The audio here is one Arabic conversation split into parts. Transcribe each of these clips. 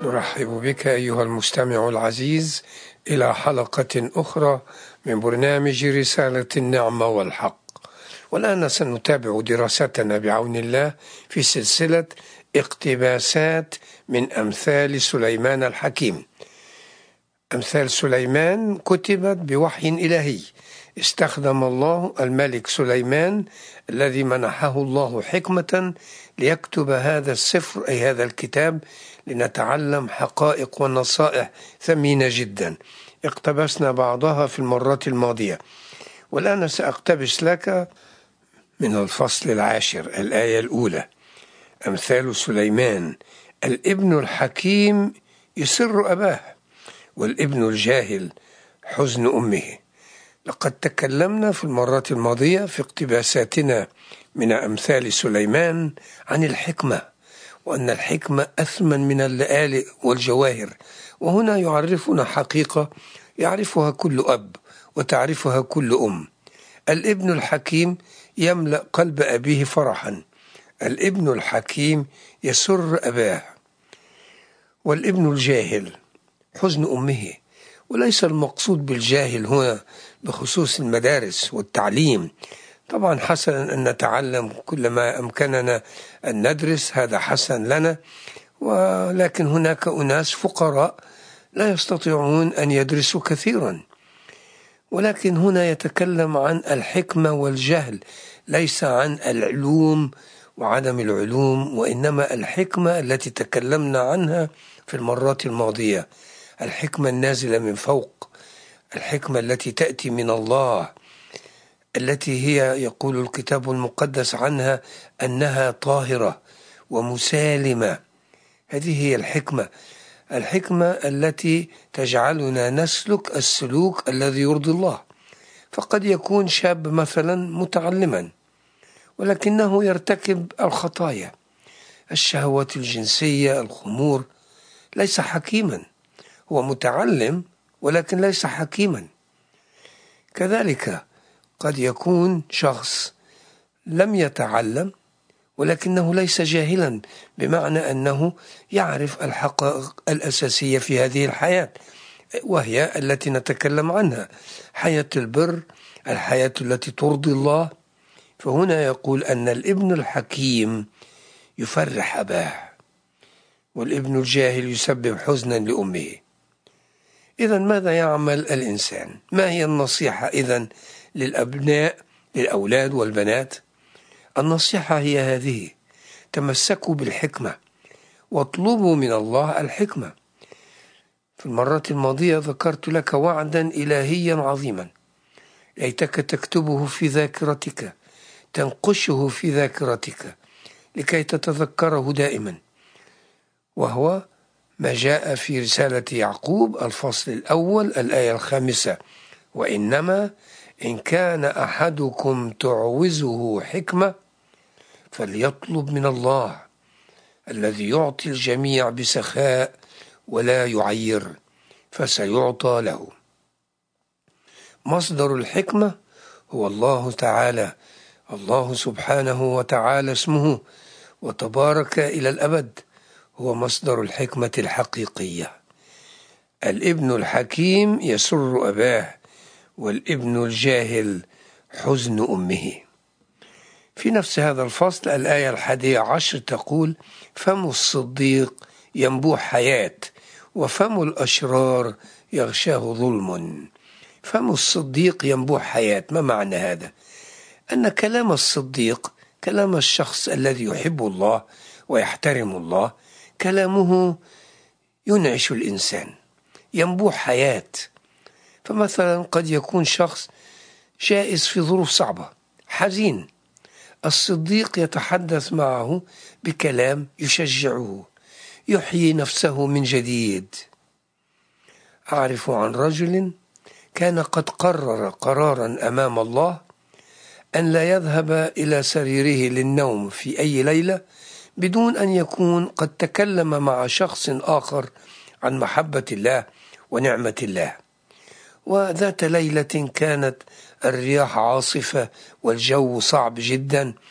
نرحب بك أيها المستمع العزيز إلى حلقة أخرى من برنامج رسالة النعمة والحق. والآن سنتابع دراستنا بعون الله في سلسلة اقتباسات من أمثال سليمان الحكيم. أمثال سليمان كتبت بوحي إلهي، استخدم الله الملك سليمان الذي منحه الله حكمة ليكتب هذا السفر أي هذا الكتاب، لنتعلم حقائق ونصائح ثمينة جدا اقتبسنا بعضها في المرات الماضية. والآن سأقتبس لك من الفصل 10 الآية الأولى. أمثال سليمان: الابن الحكيم يسر أباه، والابن الجاهل حزن أمه. لقد تكلمنا في المرات الماضية في اقتباساتنا من أمثال سليمان عن الحكمة، وأن الحكمة أثمن من اللآلئ والجواهر، وهنا يعرفنا حقيقة يعرفها كل أب وتعرفها كل أم. الابن الحكيم يملأ قلب أبيه فرحا، الابن الحكيم يسر أباه، والابن الجاهل حزن أمه. وليس المقصود بالجاهل هنا بخصوص المدارس والتعليم، طبعا حسنا أن نتعلم كل ما أمكننا أن ندرس، هذا حسن لنا، ولكن هناك أناس فقراء لا يستطيعون أن يدرسوا كثيرا. ولكن هنا يتكلم عن الحكمة والجهل، ليس عن العلوم وعدم العلوم، وإنما الحكمة التي تكلمنا عنها في المرات الماضية، الحكمة النازلة من فوق، الحكمة التي تأتي من الله، التي هي يقول الكتاب المقدس عنها أنها طاهرة ومسالمة. هذه هي الحكمة، الحكمة التي تجعلنا نسلك السلوك الذي يرضي الله. فقد يكون شاب مثلا متعلما ولكنه يرتكب الخطايا، الشهوات الجنسية، الخمور، ليس حكيما، هو متعلم ولكن ليس حكيما. كذلك قد يكون شخص لم يتعلم ولكنه ليس جاهلا، بمعنى أنه يعرف الحقائق الأساسية في هذه الحياة، وهي التي نتكلم عنها، حياة البر، الحياة التي ترضي الله. فهنا يقول أن الابن الحكيم يفرح أباه، والابن الجاهل يسبب حزنا لأمه. إذن ماذا يعمل الإنسان؟ ما هي النصيحة إذن للأبناء، للأولاد والبنات؟ النصيحة هي هذه: تمسكوا بالحكمة واطلبوا من الله الحكمة. في المرات الماضية ذكرت لك وعدا إلهيا عظيما، ليتك تكتبه في ذاكرتك، تنقشه في ذاكرتك لكي تتذكره دائما، وهو ما جاء في رسالة يعقوب الفصل 1 الآية 5: وإنما إن كان أحدكم تعوزه حكمة فليطلب من الله الذي يعطي الجميع بسخاء ولا يعير فسيعطى له. مصدر الحكمة هو الله تعالى، الله سبحانه وتعالى اسمه وتبارك إلى الأبد، هو مصدر الحكمة الحقيقية. الابن الحكيم يسر أباه، والابن الجاهل حزن أمه. في نفس هذا الفصل الآية 11 تقول: فم الصديق ينبوع حياة، وفم الأشرار يغشاه ظلم. فم الصديق ينبوع حياة، ما معنى هذا؟ أن كلام الصديق، كلام الشخص الذي يحب الله ويحترم الله، كلامه ينعش الإنسان، ينبوع حياة. فمثلا قد يكون شخص جائز في ظروف صعبة، حزين، الصديق يتحدث معه بكلام يشجعه، يحيي نفسه من جديد. أعرف عن رجل كان قد قرر قرارا أمام الله أن لا يذهب إلى سريره للنوم في أي ليلة بدون أن يكون قد تكلم مع شخص آخر عن محبة الله ونعمة الله. وذات ليلة كانت الرياح عاصفة والجو صعب جدا،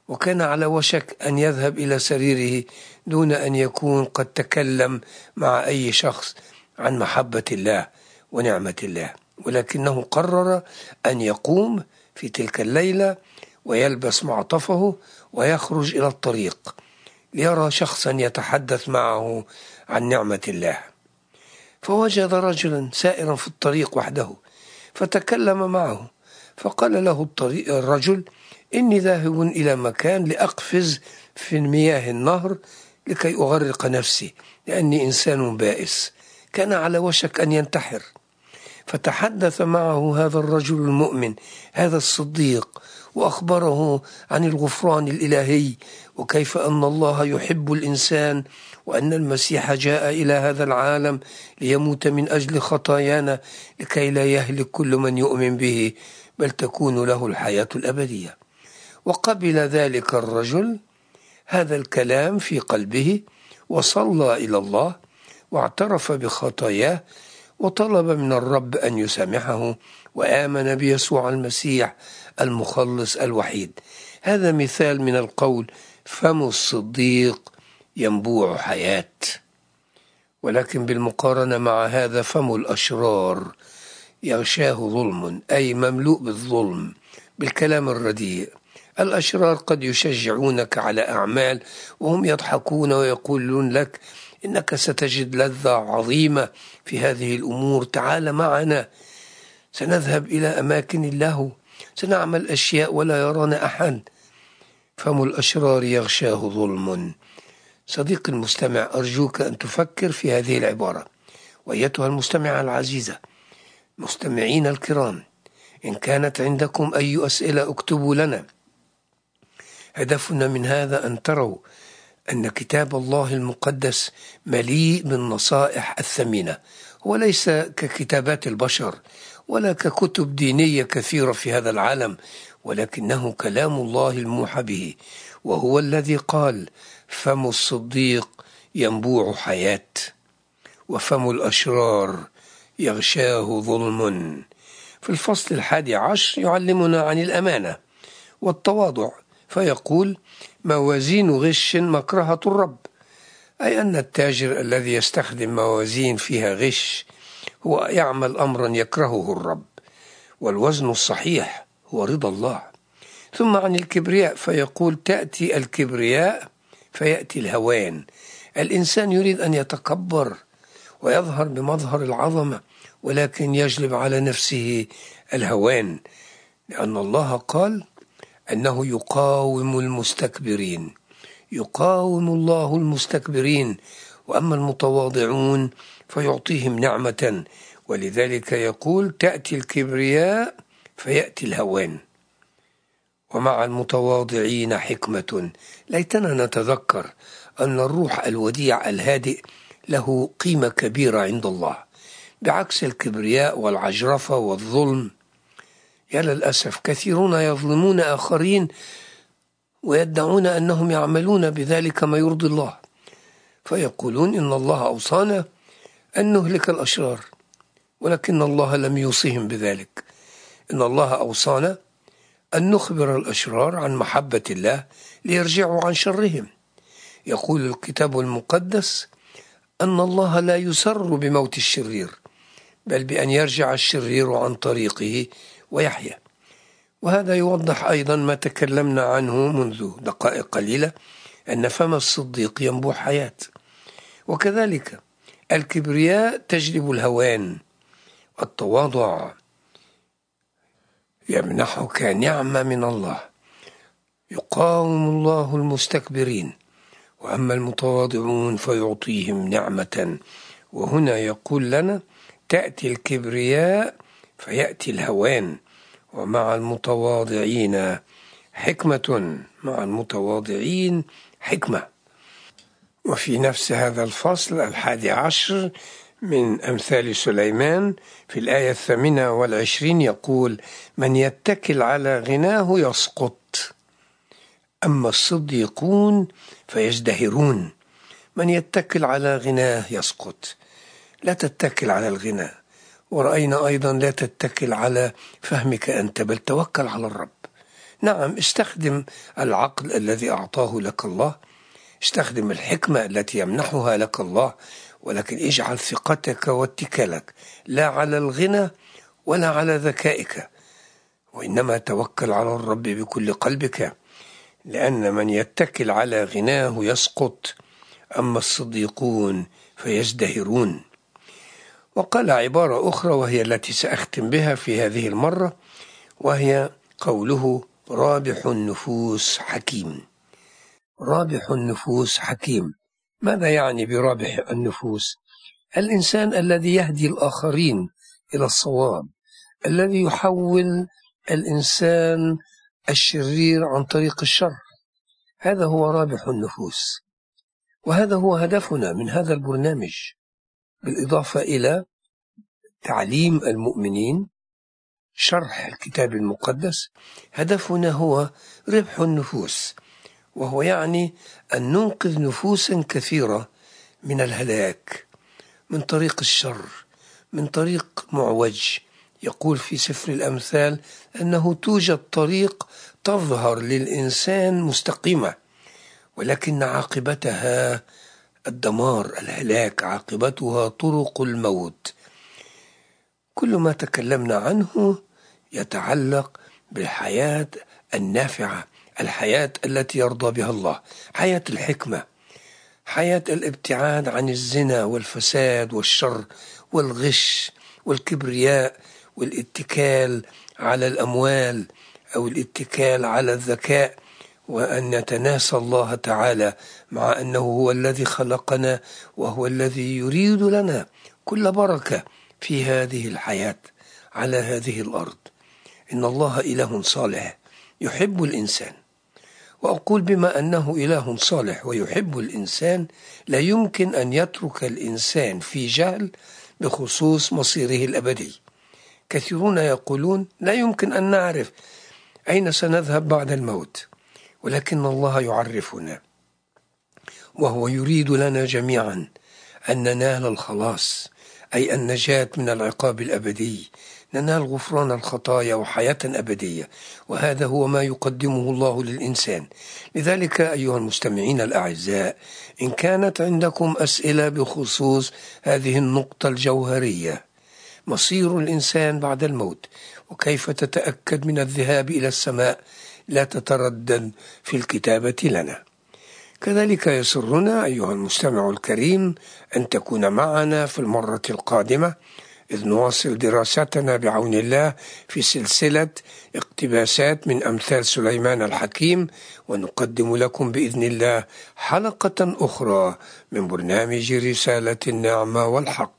وكان على وشك أن يذهب إلى سريره دون أن يكون قد تكلم مع أي شخص عن محبة الله ونعمة الله، ولكنه قرر أن يقوم في تلك الليلة ويلبس معطفه ويخرج إلى الطريق ليرى شخصا يتحدث معه عن نعمة الله. فوجد رجلا سائرا في الطريق وحده فتكلم معه، فقال له الرجل: إني ذاهب إلى مكان لأقفز في مياه النهر لكي أغرق نفسي لأني إنسان بائس. كان على وشك أن ينتحر، فتحدث معه هذا الرجل المؤمن هذا الصديق وأخبره عن الغفران الإلهي وكيف أن الله يحب الإنسان وأن المسيح جاء إلى هذا العالم ليموت من أجل خطايانا لكي لا يهلك كل من يؤمن به بل تكون له الحياة الأبدية. وقبل ذلك الرجل هذا الكلام في قلبه وصلى إلى الله واعترف بخطاياه وطلب من الرب أن يسامحه وآمن بيسوع المسيح المخلص الوحيد. هذا مثال من القول: فم الصديق ينبوع حياة. ولكن بالمقارنة مع هذا فم الأشرار يغشاه ظلم، أي مملوء بالظلم بالكلام الرديء. الأشرار قد يشجعونك على أعمال وهم يضحكون ويقولون لك إنك ستجد لذة عظيمة في هذه الأمور، تعال معنا، سنذهب إلى أماكن الله، سنعمل أشياء ولا يرانا أحد. فم الأشرار يغشاه ظلم. صديقي المستمع، أرجوك أن تفكر في هذه العبارة. وأيتها المستمعة العزيزة، مستمعين الكرام، إن كانت عندكم أي أسئلة اكتبوا لنا. هدفنا من هذا أن تروا أن كتاب الله المقدس مليء بالنصائح الثمينة، وليس ككتابات البشر ولا ككتب دينية كثيرة في هذا العالم، ولكنه كلام الله الموحى به، وهو الذي قال: فم الصديق ينبوع حياة وفم الأشرار يغشاه ظلم. في الفصل 11 يعلمنا عن الأمانة والتواضع، فيقول: موازين غش مكرهة الرب، أي أن التاجر الذي يستخدم موازين فيها غش هو يعمل أمرا يكرهه الرب، والوزن الصحيح هو رضا الله. ثم عن الكبرياء فيقول: تأتي الكبرياء فيأتي الهوان. الإنسان يريد أن يتكبر ويظهر بمظهر العظمة، ولكن يجلب على نفسه الهوان، لأن الله قال أنه يقاوم المستكبرين. يقاوم الله المستكبرين، وأما المتواضعون فيعطيهم نعمة. ولذلك يقول: تأتي الكبرياء فيأتي الهوان ومع المتواضعين حكمة. ليتنا نتذكر أن الروح الوديع الهادئ له قيمة كبيرة عند الله، بعكس الكبرياء والعجرفة والظلم. يا للأسف كثيرون يظلمون آخرين ويدعون أنهم يعملون بذلك ما يرضي الله، فيقولون إن الله أوصانا أن نهلك الأشرار، ولكن الله لم يوصهم بذلك. إن الله أوصانا أن نخبر الأشرار عن محبة الله ليرجعوا عن شرهم. يقول الكتاب المقدس أن الله لا يسر بموت الشرير، بل بأن يرجع الشرير عن طريقه ويحيا. وهذا يوضح أيضا ما تكلمنا عنه منذ دقائق قليلة، أن فم الصديق ينبوع حياة. وكذلك الكبرياء تجلب الهوان، التواضع يمنحك نعمة من الله. يقاوم الله المستكبرين، وأما المتواضعون فيعطيهم نعمة. وهنا يقول لنا: تأتي الكبرياء فيأتي الهوان ومع المتواضعين حكمة. مع المتواضعين حكمة. وفي نفس هذا الفصل 11 من أمثال سليمان في الآية 28 يقول: من يتكل على غناه يسقط، أما الصديقون فيزدهرون. من يتكل على غناه يسقط. لا تتكل على الغنى، ورأينا أيضا لا تتكل على فهمك أنت، بل توكل على الرب. نعم، استخدم العقل الذي أعطاه لك الله، استخدم الحكمة التي يمنحها لك الله، ولكن اجعل ثقتك واتكالك لا على الغنى ولا على ذكائك، وإنما توكل على الرب بكل قلبك، لأن من يتكل على غناه يسقط، أما الصديقون فيزدهرون. وقال عبارة أخرى وهي التي سأختم بها في هذه المرة، وهي قوله: رابح النفوس حكيم. رابح النفوس حكيم. ماذا يعني برابح النفوس؟ الإنسان الذي يهدي الآخرين إلى الصواب، الذي يحول الإنسان الشرير عن طريق الشر، هذا هو رابح النفوس. وهذا هو هدفنا من هذا البرنامج، بالإضافة إلى تعليم المؤمنين، شرح الكتاب المقدس. هدفنا هو ربح النفوس، وهو يعني أن ننقذ نفوسا كثيرة من الهلاك، من طريق الشر، من طريق معوج. يقول في سفر الأمثال أنه توجد طريق تظهر للإنسان مستقيمة، ولكن عاقبتها الدمار، الهلاك، عاقبتها طرق الموت. كل ما تكلمنا عنه يتعلق بالحياة النافعة، الحياة التي يرضى بها الله، حياة الحكمة، حياة الابتعاد عن الزنا والفساد والشر والغش والكبرياء والاتكال على الأموال أو الاتكال على الذكاء، وأن نتناسى الله تعالى، مع أنه هو الذي خلقنا وهو الذي يريد لنا كل بركة في هذه الحياة على هذه الأرض. إن الله إله صالح يحب الإنسان، وأقول بما أنه إله صالح ويحب الإنسان، لا يمكن أن يترك الإنسان في جهل بخصوص مصيره الأبدي. كثيرون يقولون لا يمكن أن نعرف أين سنذهب بعد الموت، ولكن الله يعرفنا، وهو يريد لنا جميعا أن ننال الخلاص، أي النجاة من العقاب الأبدي، ننال غفران الخطايا وحياة أبدية، وهذا هو ما يقدمه الله للإنسان. لذلك أيها المستمعين الأعزاء، إن كانت عندكم أسئلة بخصوص هذه النقطة الجوهرية، مصير الإنسان بعد الموت وكيف تتأكد من الذهاب إلى السماء، لا تتردد في الكتابة لنا. كذلك يسرنا أيها المستمع الكريم أن تكون معنا في المرة القادمة، إذ نواصل دراستنا بعون الله في سلسلة اقتباسات من أمثال سليمان الحكيم، ونقدم لكم بإذن الله حلقة أخرى من برنامج رسالة النعمة والحق.